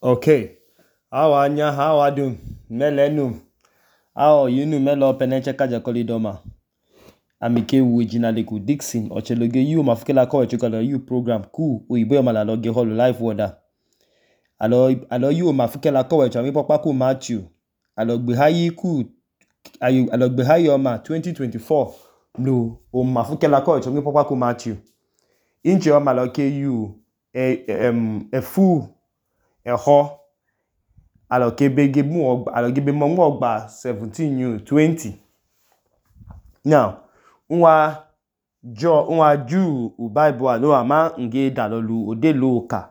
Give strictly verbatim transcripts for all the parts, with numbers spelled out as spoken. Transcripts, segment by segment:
Okay. How anya how adum melenum. How yinu melo peneche kaja kolidoma. Amike wujina ku Dixon ocheloge you mafukela ko echukala you program ku uibo malaloge hall live water. Alo alo you mafukela ko echu mi papa ku Matthew. Alo gbe hayi ku ayu alo gbe hayi oma twenty twenty-four. No o mafukela ko echu mi papa ku Matthew. Inche o maloke you e em e fu e ho alo kebege mu alo gebe mo mo gba seventeen you twenty. Now nwa jo nwa ju u Bible alo ama nge dalolu odelo ka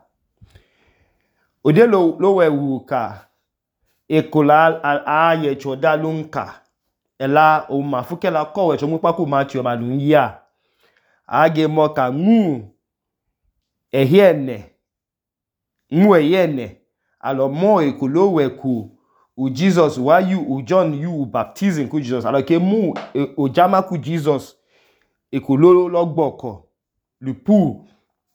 odelo lo wewu ka ekola aye choda lunka ela o mafukela ko we chomu paku Matthew malun ya age mo ka mu ehiene mu eyene alo mo ekolo weku u Jesus why you u John you baptism ku Jesus alo ke mu o jama ku Jesus ekolo logboko lupu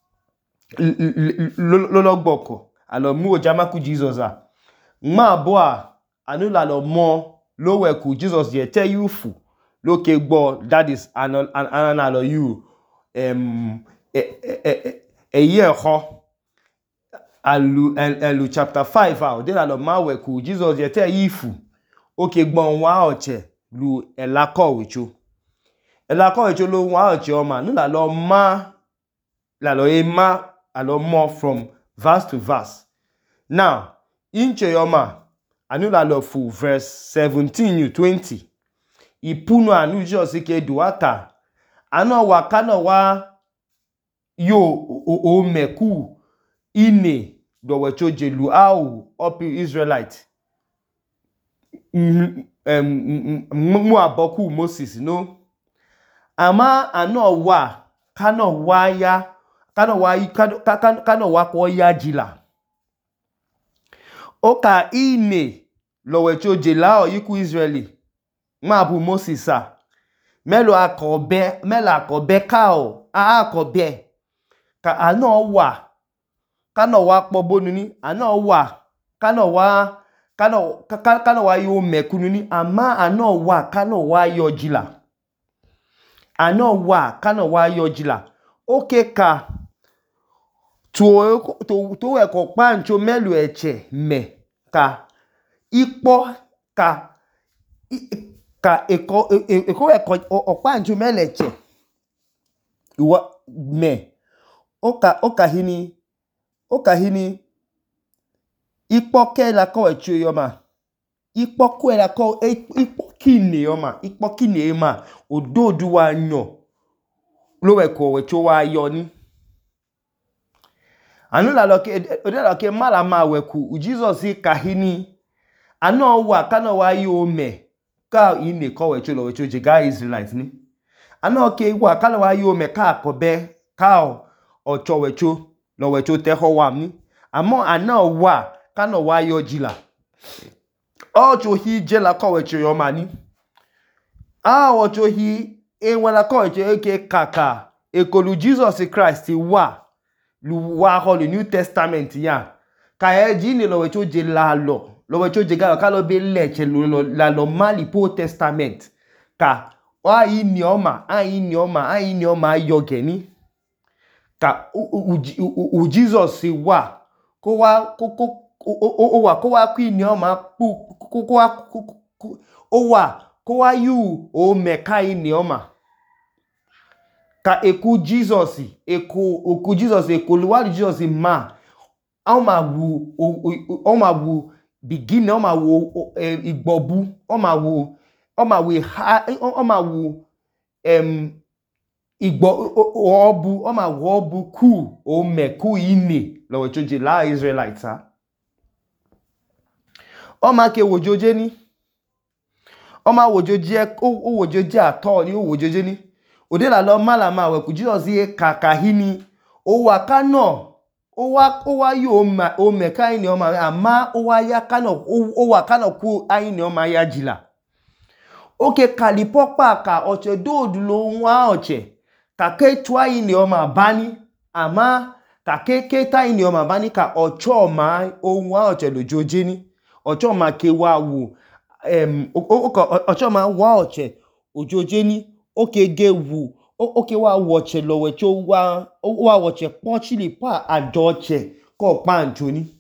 lo logboko alo mu o jama ku Jesus a ma bo a anu la lo mo lo weku Jesus ye tell you fu lo ke gbo that is an an alo you um e e e ye ho Alu elu chapter five ah de la lo ma weku Jesus ye tell you fu okay gbon wa oche lu elako wecho elako wecho lo wa oche o ma nu la lo ma la lo e ma alo more from verse to verse. Now inche yoma anu la lo fu verse seventeen you twenty ipunu anu Jesus ke duata ano wa kana wa yo o, o meku ine do wecho jelu au opi Israelite mm um mu aboku Moses no ama ano wa kana wa ya kana wa kana kana wa ko ya jila oka ine lo wecho jela o yiku Israeli ma bu Moses a melo akobe melo akobe ka o a akobe ka ano wa kana wa pobonu ni ano wa kana wa kana kana wa yo mekunu ni ama ano wa kana wa yo jila ano wa kana wa yo jila okay ka to to to e ko pancho melu eche me ka ipo ka ka eko eko eko opancho meleche iwa me oka oka hini oka hini ipo ke la ko echu yoma ipo ko la ko ipo kine yoma ipo kine ma ododu wa nyo lo we ko we cho wa yo ni anu la lo ke ode la ke mala ma we ku Jesus ka hini anu wa kana wa yo me ka ine ko we cho lo we cho je ga Israelite ni anu ke wa kana wa yo me ka ko be ka o cho we cho lo we cho te ho wa ni amo anu wa kana wa yo jila o cho hi jela ko we cho yo mani a o cho hi e wala ko we cho ke kaka ekolu Jesus Christ wa lu wa ho le New Testament ya ka e ji ni lo we cho je la lo lo we cho je ga ka lo be leche lo la lo mali po testament ka wa yi ni oma a yi ni oma a yi ni oma yo geni ka u Jesus wa ko wa ko ko o wa ko wa ku ni oma ko ko wa o wa ko wa yu o mekai ni oma ka eku Jesus eku oku Jesus eku luwa Jesus ma o ma wu o ma wu begin o ma wu igbobu o ma wu o ma wu o ma wu em igbo obu o ma wu obu ku o meku ine lo we choje la Israelites ha o ma ke wojoje ni o ma wojoje o wojoje ato ni o wojoje ni ode la lo mala ma we ku Jesus ye kaka hini o wa kano o wa o wa yo ma o me kai ni o ma ama o wa ya kano o wa kano ku ai ni o ma ya jila oke kalipo pa ka oche dodu lo wa oche ka ke twai ni o ma bani ama ka keke ta ini o ma bani ka ocho ma ohun wa oche lojoje ni ocho ma ke wa wu em ocho ma wa oche ojoje ni oke ge wu oke wa woche lowe cho wa wa woche pochili pa ajoche ko panjo ni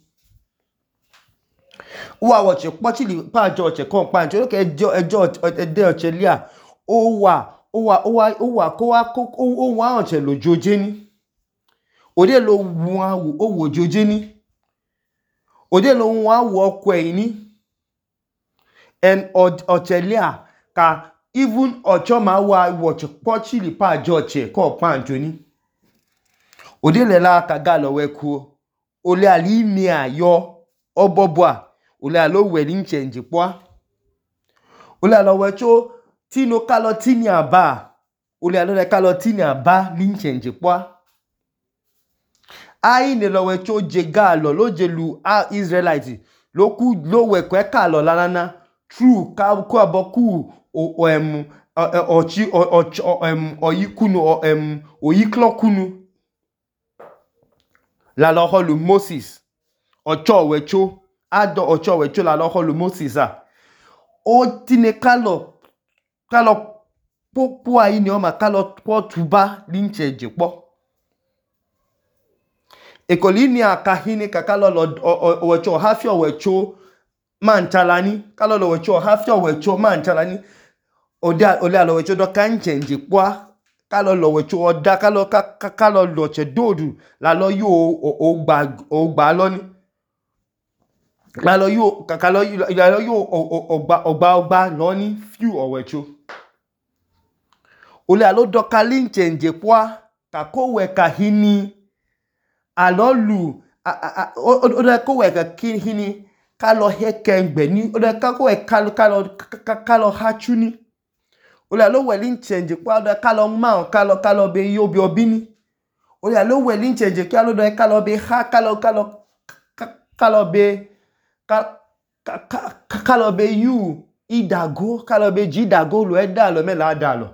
wa woche pochili pa ajoche ko panjo ke ejo ejo ede oche lia o wa o wa o wa o wa ko wa ko o wa oche lojoje ni ode lo wu awu o wo joje ni ode lo wu awu oko e ni en oche lia ka even ocho ma wa watch pochili pa ajoche ko panjo ni ode le la ka ga lo we ku ole ali ni ayo obobua ole alo we ni change po ole alo we cho tino kalo tini aba ole alo le kalo tini aba ni change po ai ne lo we cho je ga lo lo je lu a Israelite lo ku lo we ko ka lo lanana true ka ko aboku o em ochi o em oyikunu o em oyiklokunu la lo ho lu Moses ocho we cho ado ocho we cho la lo ho lu Moses a o tine kalo kalo popo ai ni o ma kalo po tuba linche je po ekoli a kahini ka kalo lo we cho hafio we cho manchalani kalo lo we cho hafio we cho manchalani oda ole alo we cho do kan change po kalo lo we cho oda kalo kalo lo che dodu la lo yo o gba o gba lo ni la lo yo kalo la lo yo o gba o gba o gba lo ni few o we cho ole alo do kalin change po ka ko we kahini alolu o de ko we ka hini kalo heke ngbe ni o de ka ko we kalo kalo kalo hachuni ole alo welin change po de kalo ma kalo kalo be yo bi obini ole alo welin change kalo de kalo be ha kalo kalo kalo be kalo be you idago kalo be jidago lo eda lo me la da lo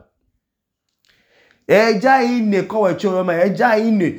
eja ine ko we cho ma eja ine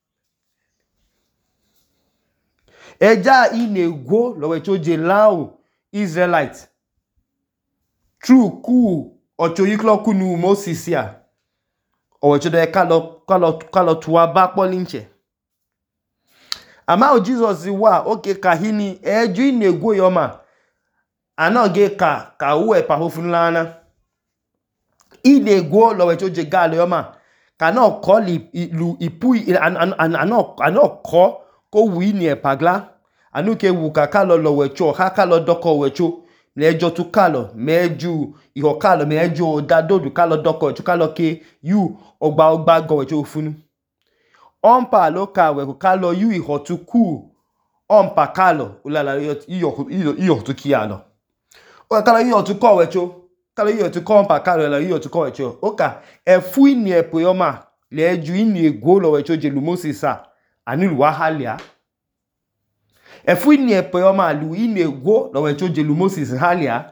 eja ine go lo we cho je lao Israelite true ku ocho yiklo kunu Moses ya o we cho de kalo kalo kalo tuwa ba po linche ama o Jesus wa oke kahini eju ine go yo ma ana ge ka ka u e pa hofun lana ine go lo we cho je ga lo yo ma kana ko li lu ipu ana ana ko ko wi ni e pagla anu ke wu ka kalo lo we cho ha kalo doko we cho lejo tu kalo meju iho kalo meju dadodu kalo doko cho kalo ke you ogba ogba go we cho funu ompa lo ka we kalo you iho tu ku ompa kalo ulala iyo iyo iyo tu kialo o kalo iyo tu ko we cho kalo iyo tu ko ompa kalo la iyo tu ko we cho oka e fu ni e poyoma leju ini ego lo we cho je lu Moses a anilu wa halia efu ni epe o ma lu ini ego lo we cho je lu Moses halia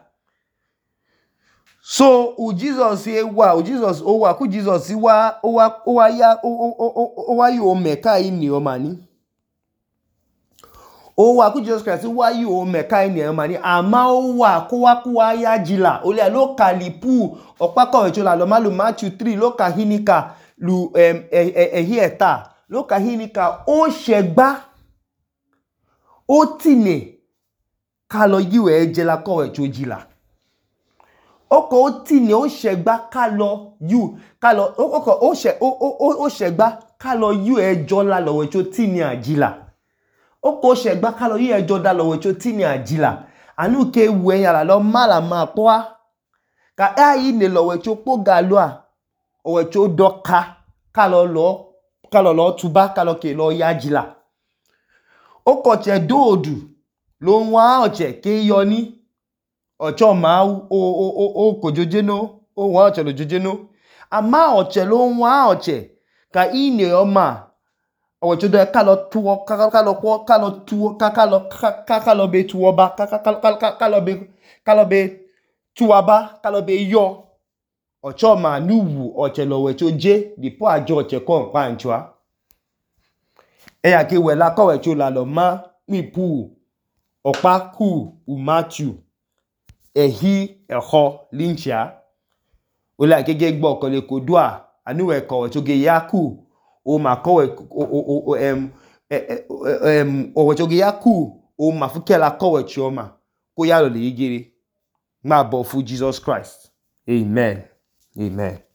so u Jesus e wa u Jesus o wa ku Jesus wa o wa o wa ya o wa yo meka ini o mani o wa ku Jesus Christ wa yo meka ini o mani ama o wa ko wa ku wa ya jila o le lo kalipu opa ko we cho la lo ma lu Matthew three lo ka hinika lu em ehi eta lo ka hinika o segba o tine kalo yiwe ejela ko we chojila oko o tine o segba kalo yu kalo oko o se o o segba kalo yu ejo la lo we cho tine ajila oko segba kalo yu ejo da lo we cho tine ajila anu ke we yala lo mala ma po ka ai ne lo we cho po galo a o we cho doka kalo lo kalo lo tuba kalo ke lo yajila oko che dodu lo nwa oche ke yo ni ocho ma o o o kojoje no o wa oche lo joje no ama oche lo nwa oche ka ine oma o cho de kalo tuwo kalo ko kalo tuwo kalo kalo be tuwo ba kalo be kalo be tuwa ba kalo be yo ocho ma nuwu oche lo we cho je dipo ajo oche ko npa nchwa eya ke we la kowe cho la lo ma mi pu opa ku u Matthew ehi eho linchia ola ke ge gbo ko le kodua ani we kowe cho ge yaku o ma kowe o o em em o we cho ge yaku o ma fukela kowe cho ma ko ya lo le yigiri ma bo fu Jesus Christ. Amen. Amen.